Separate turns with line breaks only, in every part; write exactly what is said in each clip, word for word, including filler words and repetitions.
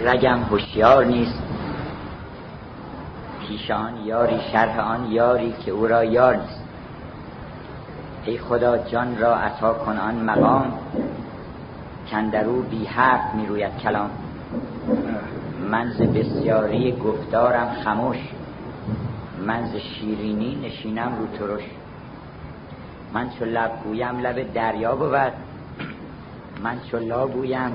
رگم هوشیار نیست، پیشان یاری شرح آن یاری که او را یار نیست. ای خدا جان را عطا کن آن مقام، کاندرو بی حرف می روید کلام. من ز بسیاری گفتارم خموش، من ز شیرینی نشینم رو ترش. من چو لب گویم لب دریا بود، من چو لا گویم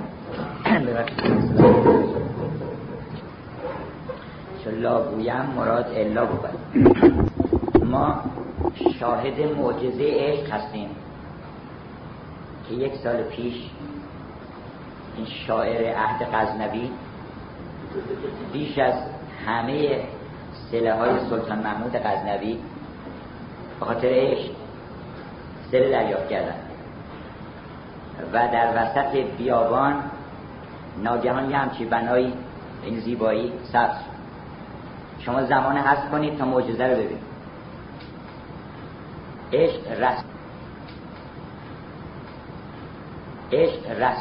چو لا گویم مراد الا بود. ما شاهد معجزه عشق هستیم که یک سال پیش این شاعر عهد غزنوی بیش از همه سله های سلطان محمود غزنوی به خاطر عشق سله دریافت کردن و در وسط بیابان ناگهان یه همچی بنایی این زیبایی سبز. شما زمان حذف کنید تا معجزه رو ببینید. عشق رست عشق رست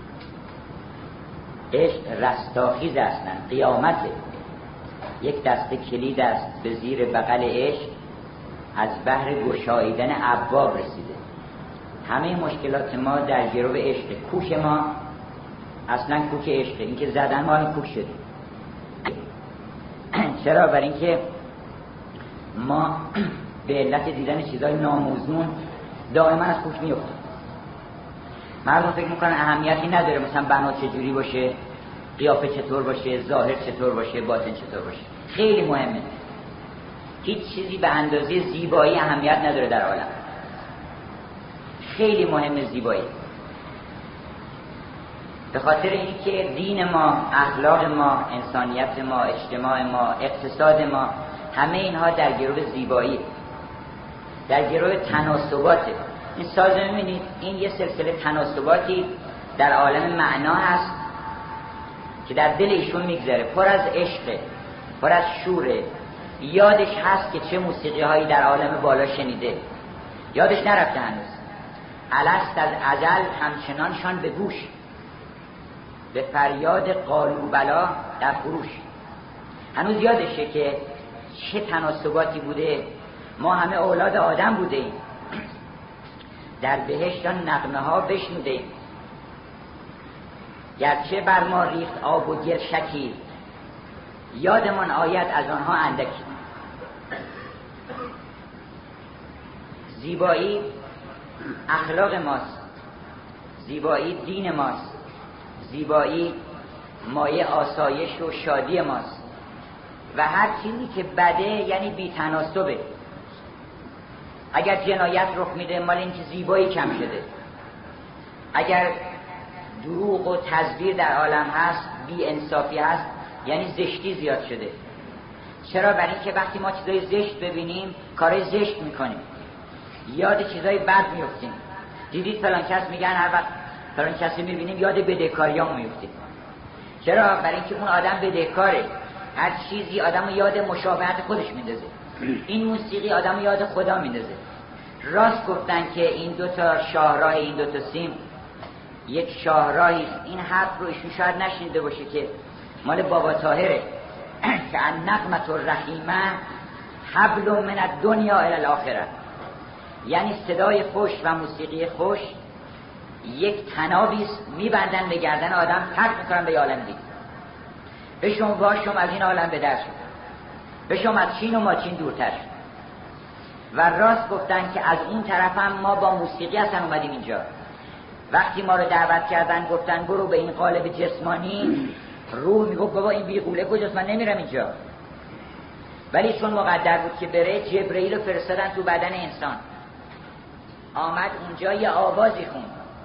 عشق رستاخیز اصلا قیامته. یک دسته کلید است به زیر بغل عشق، از بحر گشاییدن ابواب رسیده. همه مشکلات ما در گرو عشق. کوک ما اصلا کوک عشقه. این که زدن ما این کوک شده. چرا؟ برای اینکه ما به علت دیدن چیزای ناموزون دائما از کوک میافتیم. مردم فکر میکنن اهمیتی نداره مثلا بنا چجوری باشه، قیافه چطور باشه، ظاهر چطور باشه، باطن چطور باشه. خیلی مهمه. هیچ چیزی به اندازه زیبایی اهمیت نداره در عالم. خیلی مهمه زیبایی. به خاطر اینکه دین ما، اخلاق ما، انسانیت ما، اجتماع ما، اقتصاد ما، همه اینها در گرو زیبایی، در گرو تناسباته. این ساز می‌بینید این یه سلسله تناسباتی در عالم معنا هست که در دل ایشون میگذره، پر از عشق، پر از شوره. یادش هست که چه موسیقی هایی در عالم بالا شنیده، یادش نرفته هنوز. الست از ازل همچنانشان به گوش، به فریاد قالوا بلا در خروش. هنوز یادشه که چه تناسباتی بوده. ما همه اولاد آدم بودیم، در بهشت نغمه ها بشنودیم. گرچه بر ما ریخت آب و گل شکی، یادمان آید از آنها اندکی. زیبایی اخلاق ماست، زیبایی دین ماست، زیبایی مایه آسایش و شادی ماست. و هر چیزی که بده یعنی بی تناسبه. اگر جنایت رخ میده مال این که زیبایی کم شده. اگر دروغ و تزویر در عالم هست، بی انصافی هست، یعنی زشتی زیاد شده. چرا؟ برای اینکه وقتی ما چیزای زشت ببینیم کارای زشت میکنیم، یاد چیزای بد میفتیم. دیدید فلان کس میگن هر وقت فلان کسی میبینیم یاد بدهکاریام میفتیم. چرا؟ برای اینکه اون آدم بدهکاره. هر چیزی آدمو یاد مشابهت خودش میندازه. این موسیقی آدمو یاد خدا میندازه. راست گفتن که این دو تا شاهراه، این دو تا سیم یک شاهراهی. این حرف رو ایشون شاید نشنیده باشه که مال بابا طاهره که النغمة الرحیمه حبل من الدنیا الی الاخره. یعنی صدای خوش و موسیقی خوش یک تنابی است، میبندن به گردن آدم، پرت میکنن به عالم دیگه. بشم باشم از این عالم به در شد، بشم از چین و ماچین دورتر شد. و راست گفتن که از اون طرف هم ما با موسیقی اصلا اومدیم اینجا. وقتی ما رو دعوت کردن گفتن برو به این قالب جسمانی، روح میگفت بابا این بیغوله کجاست، من نمیرم اینجا. ولی چون مقدر بود که بره، جبرئیل رو فرستادن تو بدن انسان. آمد اونجا یه آوازی خوند،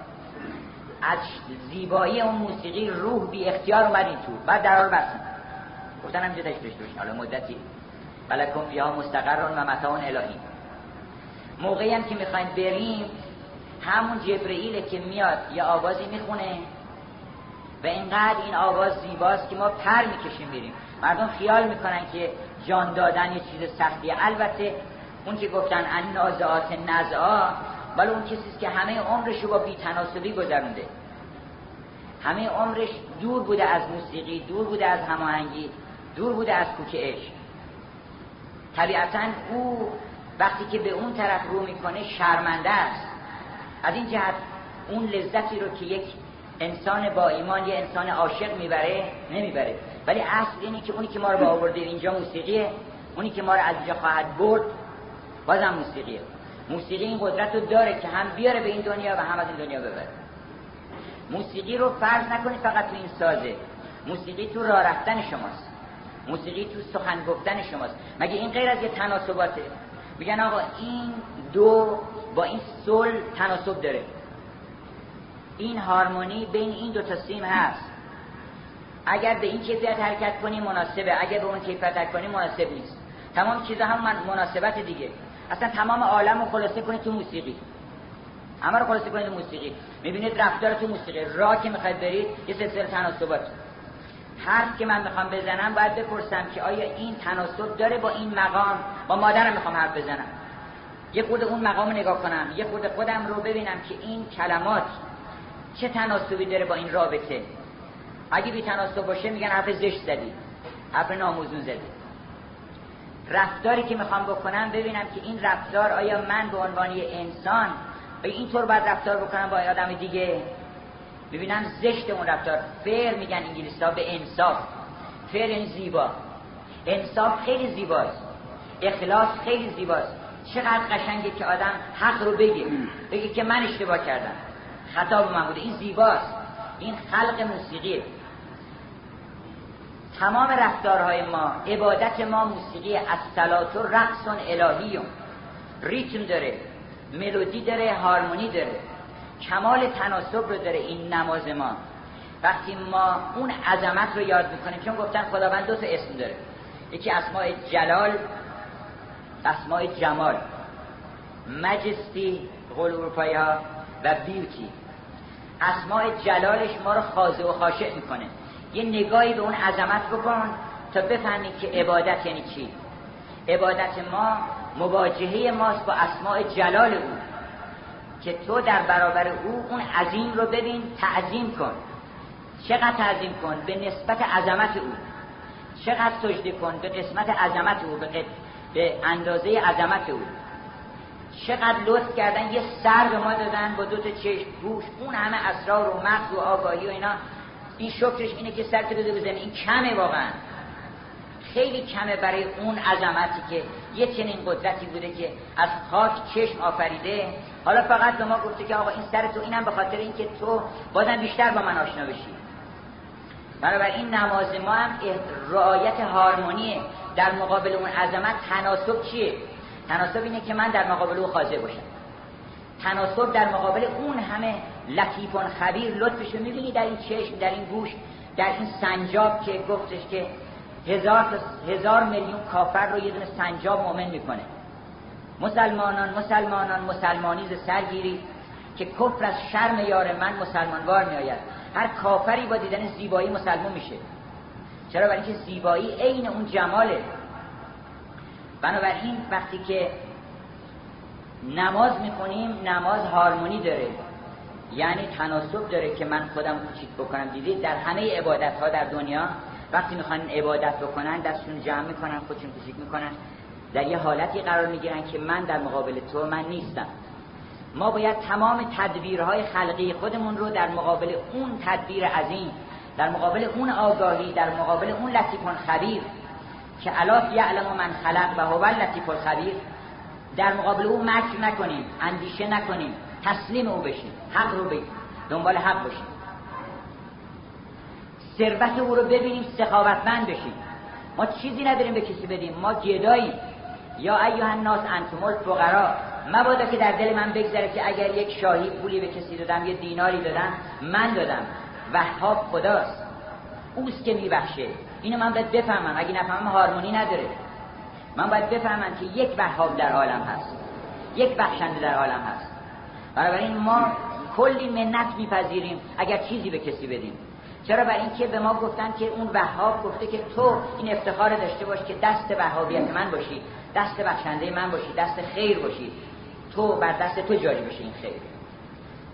از زیبایی اون موسیقی روح بی اختیار اومد این تو. بعد درها رو بستن، گفتن همینجا داشت داشت داشت حالا مدتی ولکم فیها مستقر و متاع الهی. موقعی هم که میخوایم بریم، همون جبرئیله که میاد یه آوازی میخونه و اینقدر این آواز زیباست که ما پر میکشیم بریم. مردم خیال میکنن که جان دادن یه چیز سختیه. البته اون که گفتن النازعات نزعا، ولی اون کسیست که همه عمرشو با بی‌تناسبی گذرونده، همه عمرش دور بوده از موسیقی، دور بوده از هماهنگی، دور بوده از کوک عشق. طبیعتاً او وقتی که به اون طرف رو میکنه شرمنده است. از این جهت اون لذتی رو که یک انسان با ایمان، یه انسان عاشق میبره نمیبره. ولی اصل اینه که اونی که ما رو با آورده اینجا موسیقیه، اونی که ما رو از اینجا خواهد برد بازم موسیقیه. موسیقی این قدرت رو داره که هم بیاره به این دنیا و هم از این دنیا ببره. موسیقی رو فرض نکنید فقط تو این سازه. موسیقی تو راه رفتن شماست، موسیقی تو سخن گفتن شماست. مگه این غیر از یه تناسباته؟ میگن آقا این دو با این سل تناسب داره، این هارمونی بین این دو تا سیم هست. اگر به این کیفیت حرکت کنی مناسبه، اگر به اون کیفیت حرکت کنی مناسب نیست. تمام چیزا هم من مناسبت دیگه. اصلا تمام عالم رو خلاصه کنید تو موسیقی، همه رو خلاصه کنید تو موسیقی. میبینید رفتار تو موسیقی، راه که میخواید برید یه سلسله تناسبات. حرف که من میخوام بزنم باید بپرسم که آیا این تناسب داره با این مقام. با مادرم میخوام حرف بزنم، یه خود اون مقام نگاه کنم، یه خود خودم رو ببینم که این کلمات چه تناسبی داره با این رابطه. اگه بی تناسب باشه میگن حرف زشت زدی، حرف ناموزون زدی. رفتاری که میخوام بکنم ببینم که این رفتار آیا من به عنوان یه انسان اینطور باید رفتار بکنم با آدم دیگه. ببینم زشت اون رفتار. فیر میگن انگلیسی‌ها به انصاف. فیر یعنی زیبا. انصاف خیلی زیباست، اخلاص خیلی زیباست. چقدر قشنگه که آدم حق رو بگه، بگه که من اشتباه کردم، خطا به من بوده. این زیباست، این خلق موسیقیه. تمام رفتارهای ما، عبادت ما موسیقی. الصلات و رقص الهی، ریتم داره، ملودی داره، هارمونی داره، کمال تناسب رو داره این نماز ما. وقتی ما اون عظمت رو یاد میکنیم، چون گفتن خداوند دو تا اسم داره، یکی اسماء جلال، اسماء جمال، مجستی قول اروپایی ها و بیوتی. اسماء جلالش ما رو خاضع و خاشع میکنه. یه نگاهی به اون عظمت بکن تا بفهمی که عبادت یعنی چی. عبادت ما مواجهه ماست با اسماء جلال او، که تو در برابر او اون عظیم رو ببین، تعظیم کن. چقدر تعظیم کن به نسبت عظمت او، چقدر سجده کن به قسمت عظمت او، به, به اندازه عظمت او. چقدر لطف کردن، یه سر به ما دادن با دو تا چشم، گوش، اون همه اسرار و مغز و آگاهی و اینا. این شکرش اینه که سر که بده بزنی. این کمه، واقعا خیلی کمه برای اون عظمتی که یه چنین قدرتی بوده که از خاک چشم آفریده. حالا فقط به ما گفته که آقا این سر تو، اینم به خاطر این که تو بازم بیشتر با من آشنا بشی. بنابراین نماز ما هم رعایت هارمونیه. در مقابل اون عظمت تناسب چیه؟ تناسب اینه که من در مقابل او خاضع باشم. تناسب در مقابل اون همه لطیف و خبیر لطفش رو می‌بینی در این چشم، در این گوش، در این سنجاب که گفتش که هزار هزار میلیون کافر رو یه دونه سنجاب مؤمن میکنه. مسلمانان مسلمانان مسلمانی ز سرگیری، که کفر از شرم یار من مسلمانوار میآید. هر کافری با دیدن زیبایی مسلمان میشه. چرا؟ برای اینکه زیبایی عین اون جماله. بنابراین وقتی که نماز میخونیم، نماز هارمونی داره، یعنی تناسب داره که من خودم کوچیک بکنم. دیدید در همه عبادت ها در دنیا وقتی میخوان عبادت بکنن دستشون جمع میکنن، خودشون کوچیک میکنن، در یه حالتی قرار میگیرن که من در مقابل تو من نیستم. ما باید تمام تدبیرهای خلقی خودمون رو در مقابل اون تدبیر عظیم، در مقابل اون آگاهی، در مقابل اون لطیف خبیر که الا یعلم من خلق و هو اللطیف الخبیر، در مقابل اون مکر نکنیم، اندیشه نکنیم، تسلیم او بشیم، حق رو بگیم، دنبال حق باشیم، ثروت او رو ببینیم، سخاوتمند بشیم. ما چیزی نداریم به کسی بدیم، ما گداییم. یا ایها الناس انتم الفقراء. مبادا که در دل من بگذره که اگر یک شاهی پولی به کسی دادم، یه دیناری دادم، من دادم. وهاب خداست، اوست که میبخشه. اینو من باید بفهمم. اگه نفهمم هارمونی نداره. من باید بفهمم که یک وهاب در عالم هست، یک بخشنده در عالم هست. بنابراین ما کلی منت میپذیریم اگر چیزی به کسی بدیم. چرا؟ برای اینکه به ما گفتن که اون وهاب گفته که تو این افتخار داشته باش که دست وهابیت من باشی، دست بخشنده من باشی، دست خیر باشی، تو بر دست تو جاری بشه این خیر.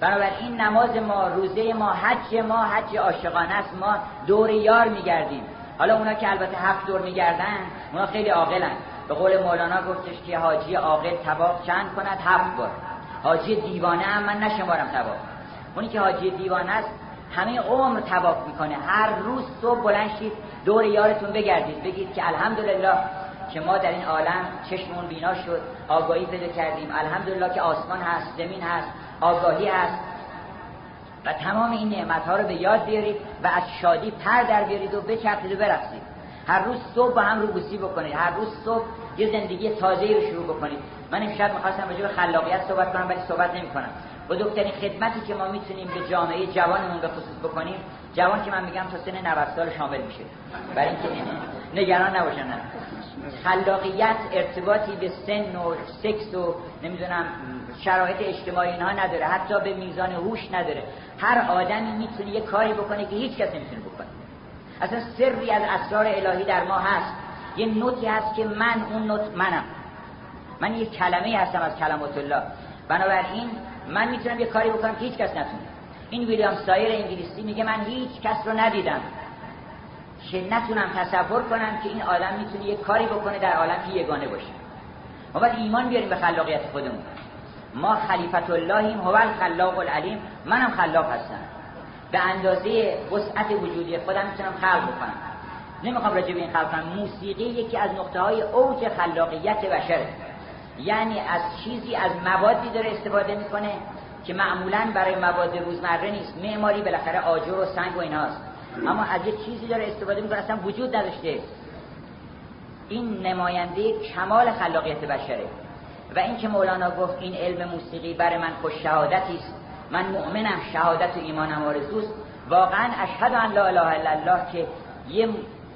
بنابراین نماز ما، روزه ما، حج ما حج عاشقانه است. ما دور یار میگردیم. حالا اونا که البته هفت دور میگردن اونا خیلی عاقلن. به قول مولانا گفتش که حاجی عاقل طواف چند کند؟ هفت بار. حاجی دیوانه هم من نشمارم طواف. اونی که حاجی دیوانه است همه عمر طواف میکنه. هر روز صبح بلند شید دور یارتون بگردید، بگید که الحمدلله که ما در این عالم چشممون بینا شد، آگاهی پیدا کردیم، الحمدلله که آسمان هست، زمین هست، آگاهی هست، و تمام این نعمت‌ها رو به یاد بیارید و از شادی پر در بیارید و بچرخید و برقصید. هر روز صبح با هم روبوسی بکنید، هر روز صبح یه زندگی تازه‌ای رو شروع بکنید. من امشب می‌خواستم راجع به خلاقیت صحبت کنم ولی صحبت نمی‌کنم. بزرگترین خدمتی که ما میتونیم به جامعه جوانمون به خصوص بکنیم، جوان که من میگم تا سن نود سال شامل میشه، برای اینکه نگران نباشن. خلاقیت ارتباطی به سن و سکس و نمیدونم شرایط اجتماعی اینها نداره، حتی به میزان هوش نداره. هر آدمی میتونه یه کاری بکنه که هیچ کس نمیتونه بکنه. اصلا سری از اسرار الهی در ما هست. یه نوتی هست که من اون نوت منم. من یه کلمه هستم از کلمات الله. بنابراین من میتونم یه کاری بکنم که هیچ کس نتونه. این ویلیام سایر انگلیسی میگه من هیچ کس رو ندیدم که نتونم تصور کنم که این آدم میتونه یه کاری بکنه در عالم که یگانه باشه. ما باید ایمان بیاریم به خلاقیت خودمون. ما خلیفت اللهیم، هو الخلاق العلیم. منم خلاق هستم، به اندازه وسعت وجودی خودم میتونم خلق بکنم. نمیخوام راجع به این خلق کنم. موسیقی یکی از نقطه‌های اوج خلاقیت بشره. یعنی از چیزی، از موادی داره استفاده میکنه که معمولاً برای مواد روزمره نیست. معماری بالاخره آجر و سنگ و ایناست، اما از یه چیزی داره استفاده میکنه اصلا وجود نداشته. این نماینده کمال خلاقیت بشره. و این که مولانا گفت این علم موسیقی برای من خوش شهادتی است، من مؤمنم، شهادت و ایمانم آرزوست. واقعا اشهد ان لا اله الا الله که یه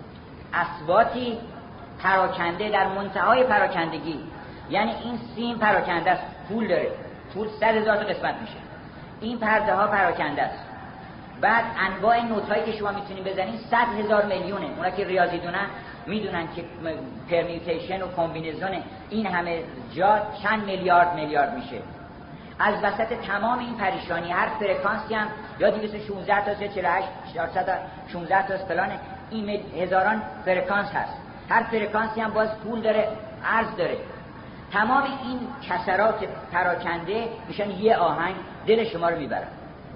اصواتی پراکنده در منتهای پراکندگی. یعنی این سیم پراکنده است، پول داره، پول صد هزار تا قسمت میشه. این پرده ها پراکنده است. بعد انواع نوت هایی که شما میتونید بزنید صد هزار میلیونه. اونا که ریاضی دونن میدونن که پرمیوتیشن و کامبینزون این همه جا چند میلیارد میلیارد میشه. از وسط تمام این پریشانی هر فرکانسی هم یا دویست و شانزده تا چهل و هشت چهارصد تا شانزده تا فلان، این هزاران فرکانس هست. هر فرکانسی هم باز پول داره، ارز داره. تمام این کسرات پراکنده میشن یه آهنگ، دل شما رو میبرن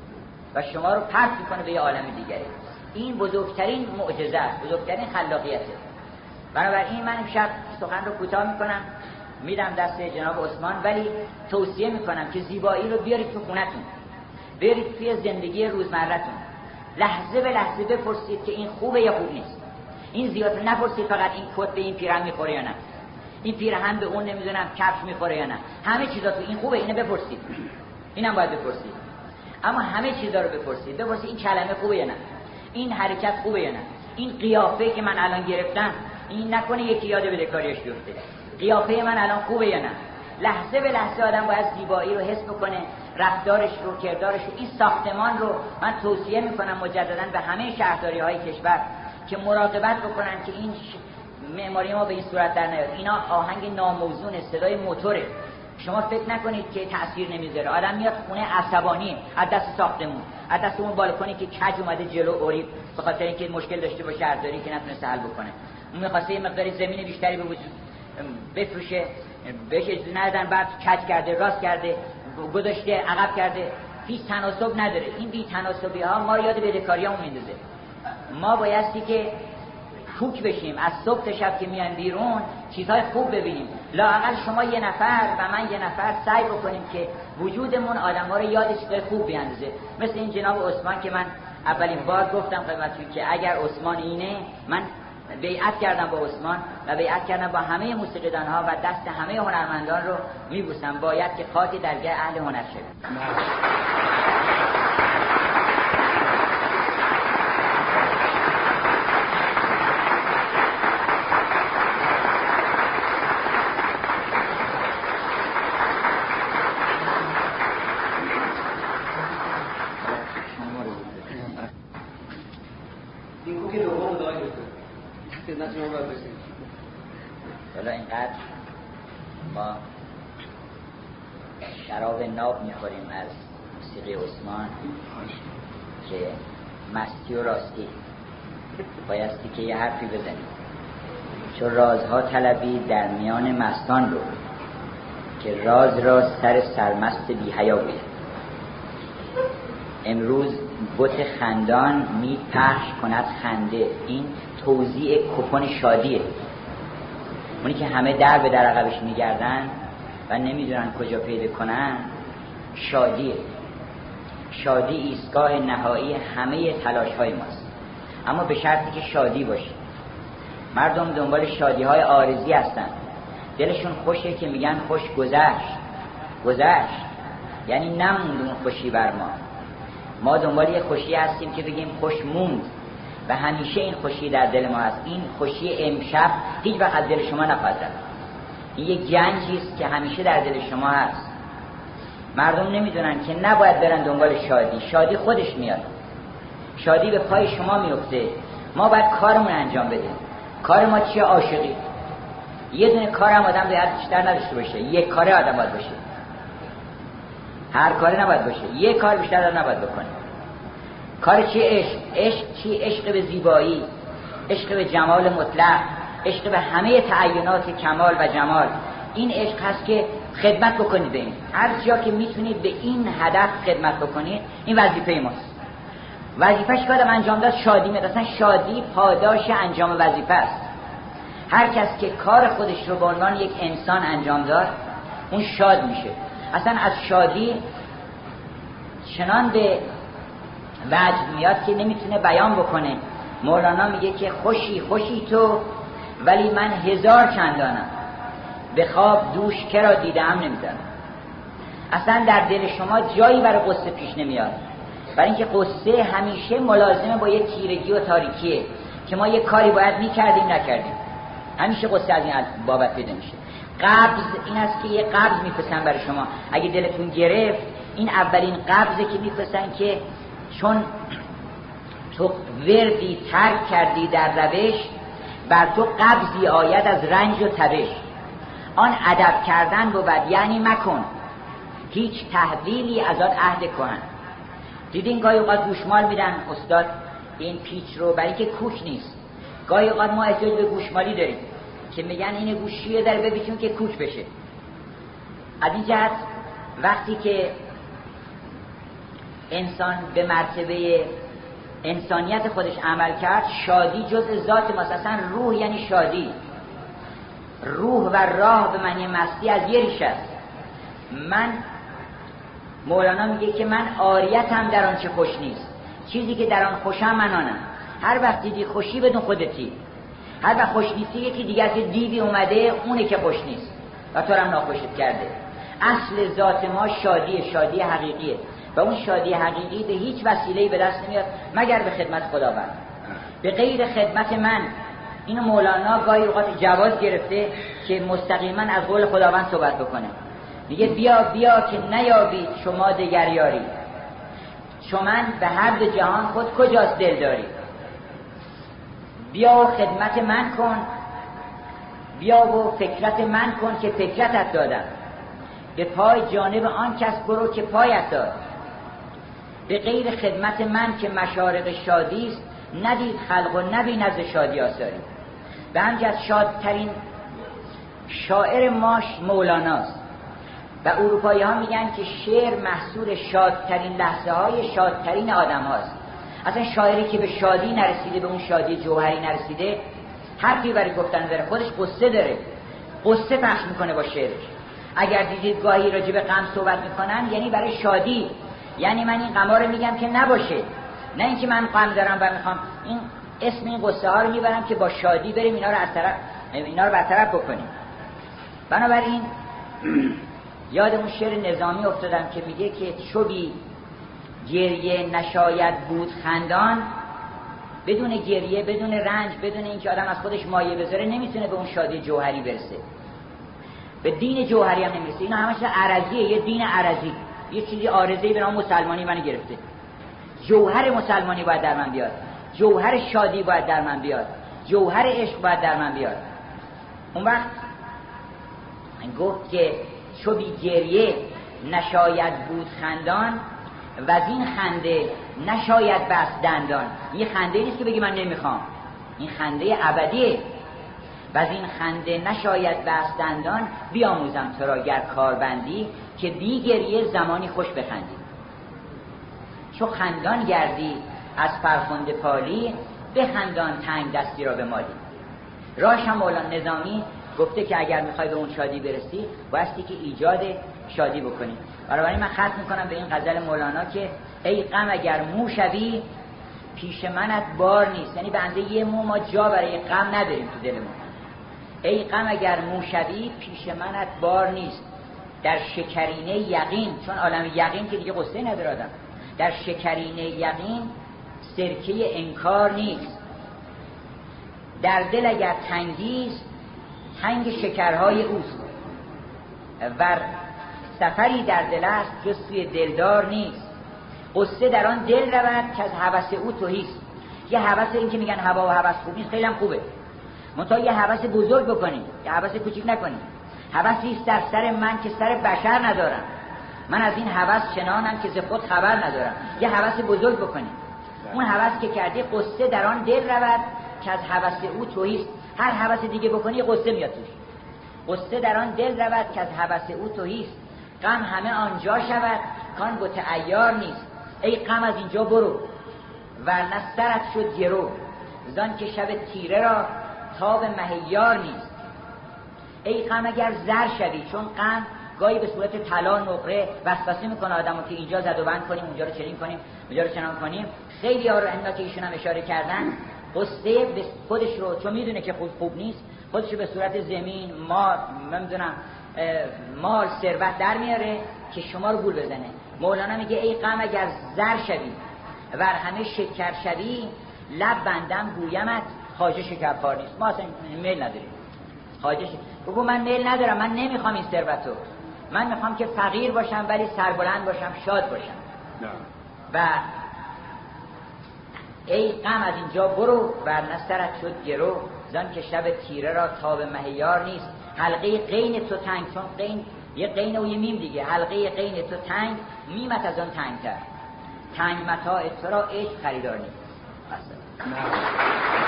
و شما رو پرت میکنه به یه عالم دیگری. این بزرگترین معجزه است، بزرگترین خلاقیته. بنابراین من امشب سخن رو کوتاه میکنم، میدم دست جناب عثمان، ولی توصیه میکنم که زیبایی رو بیارید تو خونتون، بیارید توی زندگی روزمرتون. لحظه به لحظه بپرسید که این خوبه یا خوب نیست. این زیاد نپرسید فقط این کت به این پیرهن میخوره یا نه، این پیرهن به اون نمیدونم کفش میخوره یا نه. همه چیزا تو این خوبه، اینو بپرسید. اینم باید بپرسید. اما همه چیزا رو بپرسید. بپرسید این کلمه خوبه یا نه، این حرکت خوبه یا نه، این قیافه که من الان گرفتم این نکنه یکی یاد بدهکاریش بیفته، قیافه من الان خوبه یا نه. لحظه به لحظه آدم باید زیبایی رو حس بکنه، رفتارش رو، کردارش رو. این ساختمان رو من توصیه میکنم مجددا به همه شهرداری‌های کشور که مراقبت بکنن که این معماری ما به این صورت در نیاد. اینا آهنگ ناموزون، صدای موتوره. شما فکر نکنید که تأثیر نمیذاره. آدم میاد خونه عصبانی از دست ساختمون، از دست اون بالکنی که کج اومده جلو اوریب به خاطر اینکه مشکل داشته با شهرداری که نتونسته حل بکنه. اون می‌خواسته یه مقداری زمین بیشتری به وجود بفروشه، بهش اجازه ندادن، بعد کج کرده، راست کرده، گذاشته، عقب کرده، هیچ تناسب نداره. این بی تناسبی ها ما رو یاد بدهکاریامون میندازه. ما بایستی که کوک بشیم، از صبح تا شب که میان بیرون چیزهای خوب ببینیم. لااقل شما یه نفر و من یه نفر سعی بکنیم که وجودمون آدم‌ها رو یاد چیزهای خوب بیاندازه. مثل این جناب عثمان که من اولین بار گفتم خدمتتون که اگر عثمان اینه، من بیعت کردم با عثمان و بیعت کردم با همه موسیقیدان‌ها و دست همه هنرمندان رو میبوسم. باید که خاک درگاه اهل هنر شد. حالا اینقدر ما شراب ناب میخوریم از موسیقی عثمان که مستی و راستی بایستی که یه حرفی بزنیم، چون رازها طلبی در میان مستان رو که راز را سر سرمست بی حیا بود. امروز بت خندان می پخش کند خنده، این توزیع کپون شادیه. اونی که همه در به در عقبش میگردن و نمیدونن کجا پیدا کنن، شادیه. شادی ایستگاه نهایی همه تلاش های ماست، اما به شرطی که شادی باشه. مردم دنبال شادی های عارضی هستن، دلشون خوشه که میگن خوش گذشت. گذشت یعنی نموند اون خوشی بر ما. ما دنبال یه خوشی هستیم که بگیم خوش موند و همیشه این خوشی در دل ما هست. این خوشی امشب هیچ وقت از دل شما نخواهد رفت. این یک جنجی است که همیشه در دل شما هست. مردم نمیدونن که نباید برن دنبال شادی. شادی خودش میاد، شادی به پای شما میفته. ما باید کارمون انجام بدیم. کار ما چیه؟ عاشقی. یه دونه کار هم آدم باید بیشتر نداشته باشه. یک کاره آدم باید باشه، هر کاری نباید باشه. یک کار بیشتر آدم نباید بکنه. کار چیه؟ عشق. عشق چی؟ عشق به زیبایی، عشق به جمال مطلق، عشق به همه تعینات کمال و جمال. این عشق هست که خدمت بکنید به این. هر جا که میتونید به این هدف خدمت بکنید، این وظیفه ماست. وظیفه‌اش که آدم انجام داد شادی میاد. اصلا شادی پاداش انجام وظیفه است. هر کس که کار خودش رو به عنوان یک انسان انجام داد، اون شاد میشه. اصلا از شادی چنان به وجد میاد که نمیتونه بیان بکنه. مولانا میگه که خوشی خوشی تو ولی من هزار چندانم، به خواب دوش کرا دیدم نمیدانم. اصلا در دل شما جایی برای قصه پیش نمیاد، برای اینکه قصه همیشه ملازمه با یه تیرگی و تاریکیه که ما یه کاری باید میکردیم نکردیم. همیشه قصه از این بابت پیدا میشه. قبض این است که یه قبض میفرستن برای شما. اگه دلتون گرفت، این اولین قبضه که میفرستن که چون تو وردی ترک کردی در روش، بر تو قبضی آید از رنج و تبش. آن ادب کردن بود، یعنی مکن هیچ تحویلی از آن عهد کهن. دیدین گاهی اوقات گوشمال میدن استاد این پیچ رو، برای که کوک نیست. گاهی اوقات ما احتیاج به گوشمالی داریم که میگن این گوشیه در ببیچون که کوک بشه. از این جهت وقتی که انسان به مرتبه انسانیت خودش عمل کرد، شادی جز ذات ماست. اصلا روح یعنی شادی. روح و راه به معنی مستی از یه ریشه است. من مولانا میگه که من عاریتم در آن چه خوش نیست. چیزی که در آن خوشم من آنم. هر وقت دیدی خوشی بدون خودتی، هر وقت خوش نیستی یکی دیگه که دیوی اومده اونه که خوش نیست و تو رو هم ناخوشت کرده. اصل ذات ما شادیه، شادی حقیقیه و اون شادی حقیقی به هیچ وسیله‌ای به دست نمیاد مگر به خدمت خداوند. به غیر خدمت من، اینو مولانا گاهی اوقات جواز گرفته که مستقیما از قول خداوند صحبت بکنه. میگه بیا بیا که نیابی شما دگر یاری، چو من به هر دو جهان خود کجاست دل داری. بیا و خدمت من کن، بیا و فکرت من کن که فکرتت دادم. به پای جانب آن کس برو که پایت داد. به غیر خدمت من که مشارق شادی است، ندید خلق و نبین از شادی آثاری. به همجز شادترین شاعر ماش مولاناست و اروپایی ها میگن که شعر محصول شادترین لحظه های شادترین آدم هاست. اصلا شاعری که به شادی نرسیده، به اون شادی جوهری نرسیده، حرفی برای گفتن داره، خودش قصه داره، قصه پخش میکنه با شعرش. اگر دیدید گاهی راجع به غم صحبت میکنن، یعنی برای شادی، یعنی من این غما رو میگم که نباشه، نه اینکه من غم دارم و میخوام این اسم این قصه ها رو میبرم که با شادی بریم اینا رو از طرف اینا رو برطرف بکنیم. بنابراین یاد اون شعر نظامی افتادم که میگه که چوبی گریه نشاید بود خندان. بدون گریه، بدون رنج، بدون اینکه آدم از خودش مایه بذاره، نمیتونه به اون شادی جوهری برسه، به دین جوهری هم نمیرسه. اینا همش عرضیه، یه دین عرضی، یه چیزی عارضی به نام مسلمانی منو گرفته. جوهر مسلمانی باید در من بیاد، جوهر شادی باید در من بیاد، جوهر عشق باید در من بیاد. اون وقت گفت که چو بی گریه نشاید بود خندان، و از این خنده نشاید بست دندان. این خنده نیست که بگی من نمیخوام، این خنده ابدیه. و از این خنده نشاید بست دندان، بیاموزم تو را گر کاربندی، که بی گریه زمانی خوش بخندی. چو خندان گردی از فرخنده پالی، بخندان تنگ دستی را به مالی. راش هم مولانا نظامی گفته که اگر میخوای به اون شادی برسی بایستی که ایجاد شادی بکنی. بنابراین من ختم میکنم به این غزل مولانا که ای غم اگر مو شوی پیش منت بار نیست. یعنی به اندازه یه مو ما جا برای غم نداریم تو دلمون. ای غم اگر مو شوی پیش منت بار نیست. در شکرینه یقین، چون عالم یقین که دیگه قصه نداره آدم، در شکرینه یقین سرکه انکار نیست. در دل اگر تنگیست تنگ شکرهای اوست. ور سفری در دل است جز سوی دلدار نیست. قصه در آن دل رود که از هوس او تهیست. یه هوس، این که میگن هوا و هوس خوب نیست، خیلی هم خوبه، منتها یه هوس بزرگ بکنیم، یه هوس کوچیک نکنیم. هوسی است در سر من که سر بشر ندارم، من از این هوس چنانم که ز خود خبر ندارم. یه هوس بزرگ بکنیم. اون هوس که کردی قصه در آن دل رود که از هوس او تهیست. هر هوس دیگه بکنی قصه میاد توش. قصه در آن دل رود که از هوس او تهیست. غم همه آنجا شود کان بت عیار نیست. ای غم از اینجا برو ورنه سرت شد گرو. زان که شب تیره را تاب مهیار نیست. ای غم اگر زر شوی، چون غم گاهی به صورت طلا نقره وسوسه میکنه آدمو که اینجا زد و بند کنیم، اونجا رو چنین کنیم، اونجا رو چنان کنیم. خیلی ها رو اینا که ایشون هم اشاره کردن، قصه به خودش رو چون میدونه که خود خوب نیست، خودش رو به صورت زمین، مال، نمیدونم مال، ثروت در میاره که شما رو گول بزنه. مولانا میگه ای غم اگر زر شوی ور همه شکر شوی، لب بندم گویمت خواجه شکرخوار نیست. ما اصلا میل نداریم خواجه شکر. بگو من میل ندارم، من نمیخوام این ثروتو، من میخوام که فقیر باشم ولی سربلند باشم، شاد باشم. نه. و ای غم از اینجا برو ورنه سرت شد گرو. زان که شب تیره را تاب مهیار نیست. حلقه قین تو تنگ، چون قین یه قین و یه میم دیگه، حلقه قین تو تنگ میمت از آن تنگتر. تنگ متاع تو را عشق خریدار نیست.